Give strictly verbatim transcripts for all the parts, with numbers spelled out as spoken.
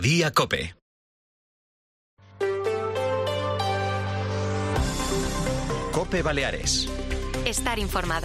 Día COPE. COPE Baleares. Estar informado.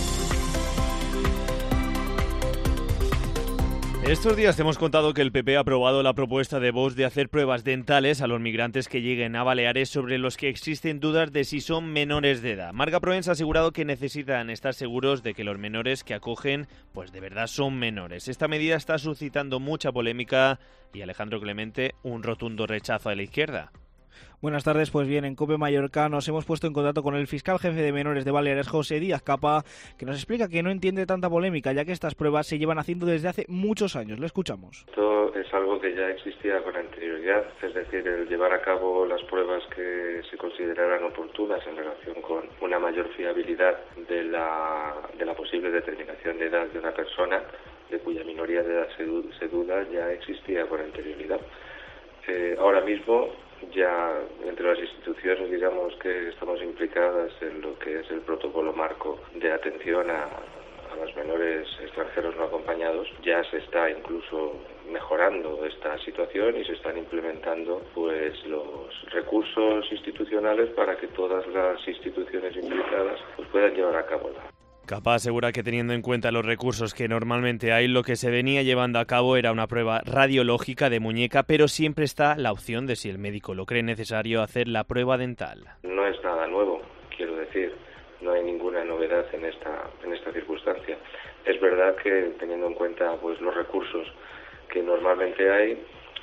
Estos días te hemos contado que el P P ha aprobado la propuesta de Vox de hacer pruebas dentales a los migrantes que lleguen a Baleares sobre los que existen dudas de si son menores de edad. Marga Proens ha asegurado que necesitan estar seguros de que los menores que acogen pues de verdad son menores. Esta medida está suscitando mucha polémica y Alejandro Clemente un rotundo rechazo de la izquierda. Buenas tardes, pues bien, en COPE Mallorca nos hemos puesto en contacto con el fiscal jefe de menores de Baleares, José Díaz Capa, que nos explica que no entiende tanta polémica, ya que estas pruebas se llevan haciendo desde hace muchos años. Lo escuchamos. Esto es algo que ya existía con anterioridad, es decir, el llevar a cabo las pruebas que se consideraran oportunas en relación con una mayor fiabilidad de la, de la posible determinación de edad de una persona, de cuya minoría de edad se, se duda, ya existía con anterioridad. Eh, ahora mismo, ya entre las instituciones, digamos, que estamos implicadas en lo que es el protocolo marco de atención a, a los menores extranjeros no acompañados, ya se está incluso mejorando esta situación y se están implementando pues los recursos institucionales para que todas las instituciones implicadas pues puedan llevar a cabo la Capa asegura que teniendo en cuenta los recursos que normalmente hay, lo que se venía llevando a cabo era una prueba radiológica de muñeca, pero siempre está la opción de, si el médico lo cree necesario, hacer la prueba dental. No es nada nuevo, quiero decir, no hay ninguna novedad en esta en esta circunstancia. Es verdad que teniendo en cuenta pues los recursos que normalmente hay,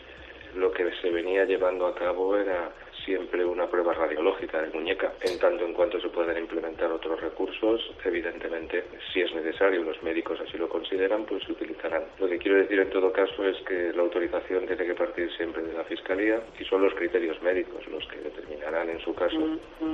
lo que se venía llevando a cabo era siempre una prueba radiológica de muñeca. En tanto en cuanto se puedan implementar otros recursos, evidentemente, si es necesario, los médicos así lo consideran, pues se utilizarán. Lo que quiero decir en todo caso es que la autorización tiene que partir siempre de la Fiscalía y son los criterios médicos los que determinarán en su caso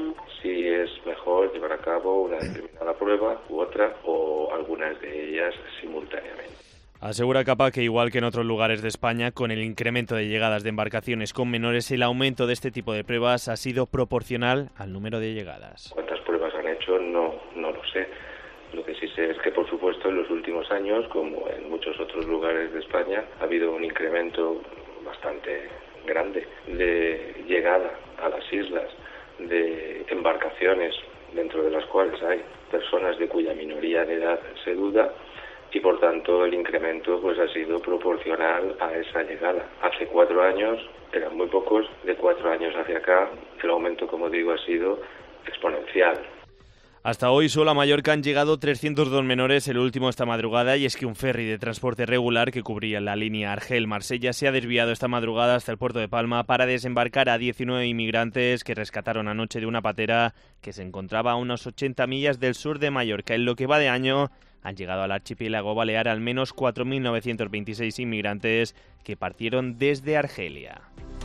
si es mejor llevar a cabo una determinada prueba u otra o algunas de ellas simultáneamente. Asegura Capa que, igual que en otros lugares de España, con el incremento de llegadas de embarcaciones con menores, el aumento de este tipo de pruebas ha sido proporcional al número de llegadas. ¿Cuántas pruebas han hecho? No, no lo sé. Lo que sí sé es que, por supuesto, en los últimos años, como en muchos otros lugares de España, ha habido un incremento bastante grande de llegada a las islas de embarcaciones, dentro de las cuales hay personas de cuya minoría de edad se duda, y por tanto el incremento pues ha sido proporcional a esa llegada. Hace cuatro años eran muy pocos, de cuatro años hacia acá el aumento, como digo, ha sido exponencial. Hasta hoy solo a Mallorca han llegado trescientos dos menores, el último esta madrugada, y es que un ferry de transporte regular que cubría la línea Argel-Marsella se ha desviado esta madrugada hasta el puerto de Palma para desembarcar a diecinueve inmigrantes que rescataron anoche de una patera que se encontraba a unas ochenta millas del sur de Mallorca. En lo que va de año han llegado al archipiélago balear al menos cuatro mil novecientos veintiséis inmigrantes que partieron desde Argelia.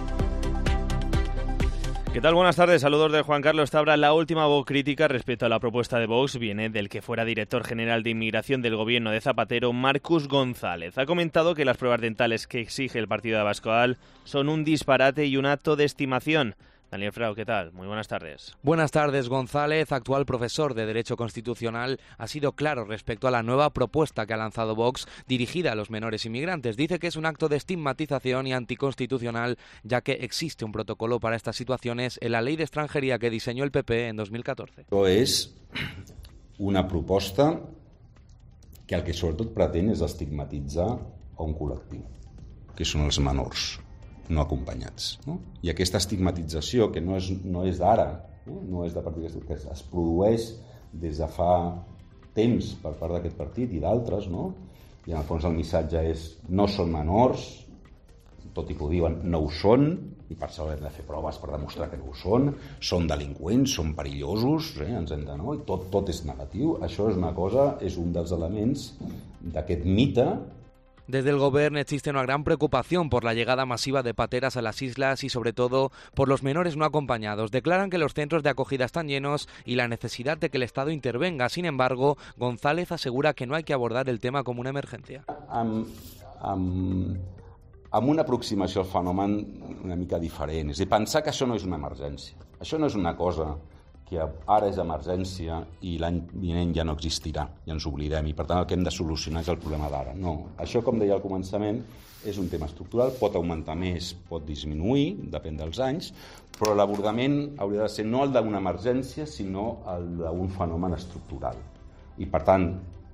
¿Qué tal? Buenas tardes, saludos de Juan Carlos Tabra. La última voz crítica respecto a la propuesta de Vox viene del que fuera director general de Inmigración del gobierno de Zapatero, Marcus González. Ha comentado que las pruebas dentales que exige el partido de Abascal son un disparate y un acto de estimación. Daniel Frau, ¿qué tal? Muy buenas tardes. Buenas tardes. González, actual profesor de Derecho Constitucional, ha sido claro respecto a la nueva propuesta que ha lanzado Vox dirigida a los menores inmigrantes. Dice que es un acto de estigmatización y anticonstitucional, ya que existe un protocolo para estas situaciones en la Ley de Extranjería que diseñó el P P en dos mil catorce. Això és una proposta que el que sobretot pretén és estigmatitzar a un col·lectiu, que són els menors no acompanyats. No? I aquesta estigmatització, que no és, no és d'ara, no? no és de partit que es produeix des de fa temps per part d'aquest partit i d'altres, no? I en el fons el missatge és no són menors, tot i que ho diuen, no ho són, i per això hem de fer proves per demostrar que no ho són, són delinqüents, són perillosos, eh? Ens hem de, no? I tot, tot és negatiu. Això és una cosa, és un dels elements d'aquest mite. Desde el Gobierno existe una gran preocupación por la llegada masiva de pateras a las islas y sobre todo por los menores no acompañados. Declaran que los centros de acogida están llenos y la necesidad de que el Estado intervenga. Sin embargo, González asegura que no hay que abordar el tema como una emergencia. Amb, amb, amb una aproximació al fenomen una mica diferent. És a dir, pensar que això no és una emergència. Això no és una cosa que ara és emergència i l'any vinent ja no existirà, ja ens oblidem, i per tant el que hem de solucionar és el problema d'ara. No, això, com deia al començament, és un tema estructural, pot augmentar més, pot disminuir, depèn dels anys, però l'abordament hauria de ser no el d'una emergència, sinó el d'un fenomen estructural. I per tant,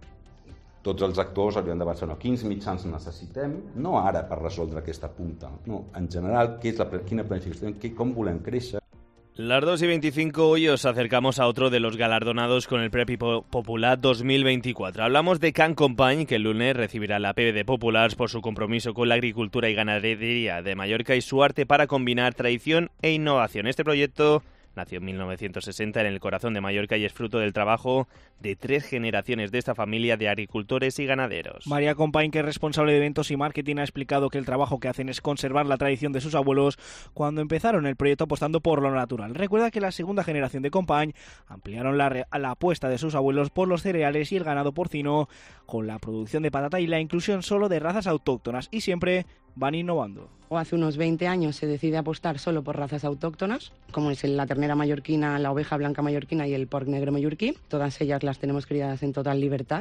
tots els actors haurien de pensar no, quins mitjans necessitem, no ara per resoldre aquesta punta, no, en general, què és la, quina planificació, com volem créixer. Las dos y veinticinco, hoy os acercamos a otro de los galardonados con el Premi Popular dos mil veinticuatro. Hablamos de Can Company, que el lunes recibirá la P B de Populars por su compromiso con la agricultura y ganadería de Mallorca y su arte para combinar tradición e innovación. Este proyecto nació en mil novecientos sesenta en el corazón de Mallorca y es fruto del trabajo de tres generaciones de esta familia de agricultores y ganaderos. María Company, que es responsable de eventos y marketing, ha explicado que el trabajo que hacen es conservar la tradición de sus abuelos cuando empezaron el proyecto apostando por lo natural. Recuerda que la segunda generación de Company ampliaron la, la apuesta de sus abuelos por los cereales y el ganado porcino con la producción de patata y la inclusión solo de razas autóctonas, y siempre van innovando. O hace unos veinte años se decide apostar solo por razas autóctonas, como es la ternera mallorquina, la oveja blanca mallorquina y el porc negro mallorquí. Todas ellas las tenemos criadas en total libertad.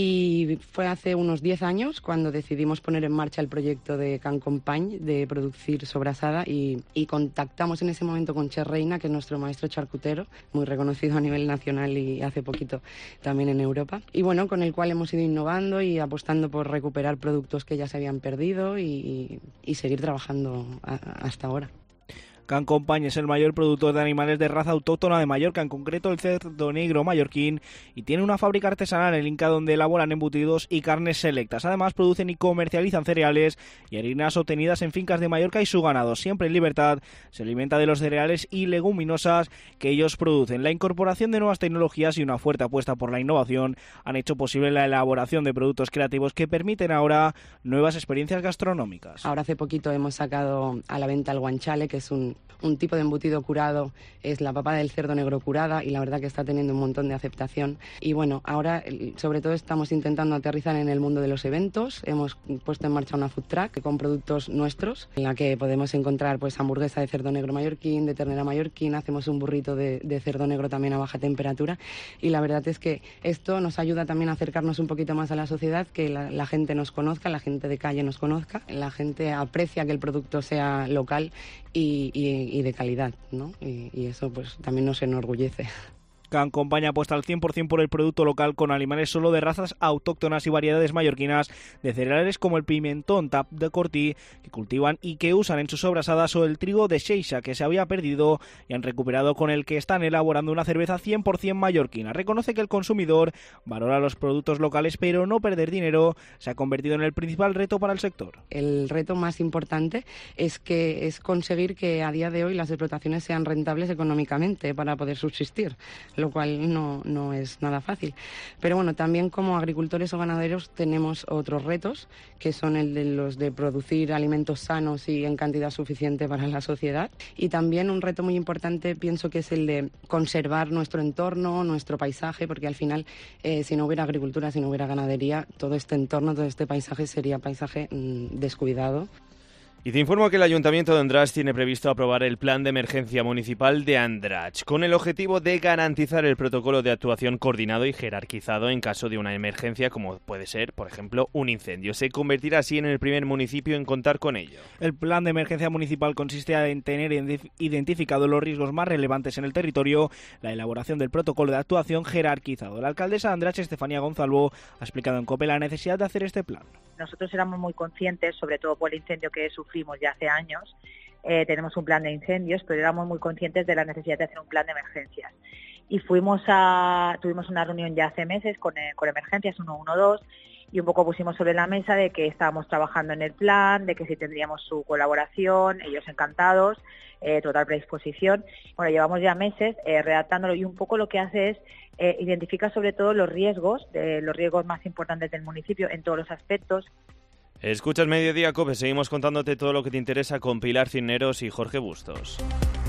Y fue hace unos diez años cuando decidimos poner en marcha el proyecto de Can Company de producir sobrasada y, y contactamos en ese momento con Che Reina, que es nuestro maestro charcutero, muy reconocido a nivel nacional y hace poquito también en Europa. Y bueno, con el cual hemos ido innovando y apostando por recuperar productos que ya se habían perdido y, y, y seguir trabajando trabajando hasta ahora. Can Company es el mayor productor de animales de raza autóctona de Mallorca, en concreto el cerdo negro mallorquín, y tiene una fábrica artesanal en el Inca donde elaboran embutidos y carnes selectas. Además, producen y comercializan cereales y harinas obtenidas en fincas de Mallorca, y su ganado, siempre en libertad, se alimenta de los cereales y leguminosas que ellos producen. La incorporación de nuevas tecnologías y una fuerte apuesta por la innovación han hecho posible la elaboración de productos creativos que permiten ahora nuevas experiencias gastronómicas. Ahora hace poquito hemos sacado a la venta el guanchale, que es un un tipo de embutido curado, es la papa del cerdo negro curada, y la verdad que está teniendo un montón de aceptación. Y bueno, ahora sobre todo estamos intentando aterrizar en el mundo de los eventos. Hemos puesto en marcha una food truck con productos nuestros, en la que podemos encontrar pues hamburguesa de cerdo negro mallorquín, de ternera mallorquín, hacemos un burrito de, de cerdo negro también a baja temperatura, y la verdad es que esto nos ayuda también a acercarnos un poquito más a la sociedad, que la, la gente nos conozca, la gente de calle nos conozca, la gente aprecia que el producto sea local y, y, y de calidad, ¿no? Y, y eso pues también nos enorgullece. Can Company apuesta al cien por ciento por el producto local, con animales solo de razas autóctonas y variedades mallorquinas de cereales como el pimentón tap de Cortí, que cultivan y que usan en sus sobrasadas, o el trigo de Xeixa, que se había perdido y han recuperado, con el que están elaborando una cerveza cien por ciento mallorquina. Reconoce que el consumidor valora los productos locales, pero no perder dinero se ha convertido en el principal reto para el sector. El reto más importante es que es conseguir que a día de hoy las explotaciones sean rentables económicamente para poder subsistir, lo cual no, no es nada fácil. Pero bueno, también como agricultores o ganaderos tenemos otros retos, que son el de los de producir alimentos sanos y en cantidad suficiente para la sociedad. Y también un reto muy importante, pienso que es el de conservar nuestro entorno, nuestro paisaje, porque al final, eh, si no hubiera agricultura, si no hubiera ganadería, todo este entorno, todo este paisaje sería paisaje mmm, descuidado. Y te informo que el Ayuntamiento de Andratx tiene previsto aprobar el Plan de Emergencia Municipal de Andratx, con el objetivo de garantizar el protocolo de actuación coordinado y jerarquizado en caso de una emergencia, como puede ser, por ejemplo, un incendio. Se convertirá así en el primer municipio en contar con ello. El Plan de Emergencia Municipal consiste en tener identificados los riesgos más relevantes en el territorio, la elaboración del protocolo de actuación jerarquizado. La alcaldesa de Andratx, Estefanía Gonzalvo, ha explicado en COPE la necesidad de hacer este plan. Nosotros éramos muy conscientes, sobre todo por el incendio que sufrimos ya hace años, eh, tenemos un plan de incendios, pero éramos muy conscientes de la necesidad de hacer un plan de emergencias. Y fuimos a, tuvimos una reunión ya hace meses con, eh, con Emergencias uno uno dos, y un poco pusimos sobre la mesa de que estábamos trabajando en el plan, de que si tendríamos su colaboración, ellos encantados, eh, total predisposición. Bueno, llevamos ya meses eh, redactándolo, y un poco lo que hace es eh, identificar sobre todo los riesgos, de los riesgos más importantes del municipio en todos los aspectos. Escuchas Mediodía Cope, seguimos contándote todo lo que te interesa con Pilar Cisneros y Jorge Bustos.